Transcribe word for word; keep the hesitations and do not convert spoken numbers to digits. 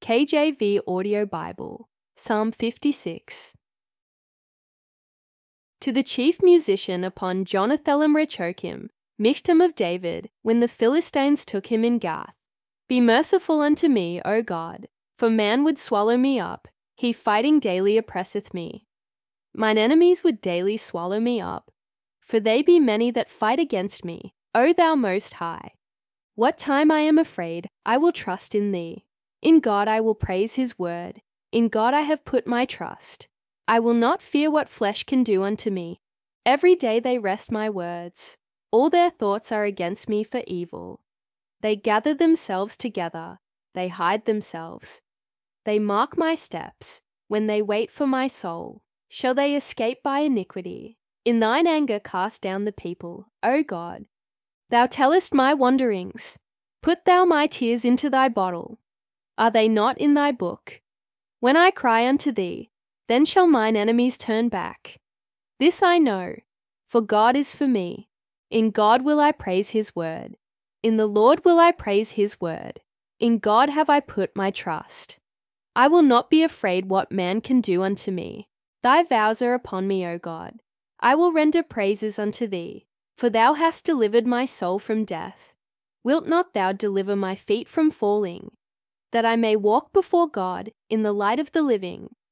K J V Audio Bible, Psalm fifty-six. To the chief musician upon Jonathan Rechokim, Michtam of David, when the Philistines took him in Gath. Be merciful unto me, O God, for man would swallow me up, he fighting daily oppresseth me. Mine enemies would daily swallow me up, for they be many that fight against me, O thou Most High. What time I am afraid, I will trust in thee. In God I will praise his word, in God I have put my trust. I will not fear what flesh can do unto me. Every day they wrest my words. All their thoughts are against me for evil. They gather themselves together, they hide themselves. They mark my steps, when they wait for my soul. Shall they escape by iniquity? In thine anger cast down the people, O God. Thou tellest my wanderings. Put thou my tears into thy bottle. Are they not in thy book? When I cry unto thee, then shall mine enemies turn back. This I know, for God is for me. In God will I praise his word. In the Lord will I praise his word. In God have I put my trust. I will not be afraid what man can do unto me. Thy vows are upon me, O God. I will render praises unto thee, for thou hast delivered my soul from death. Wilt not thou deliver my feet from falling, that I may walk before God in the light of the living?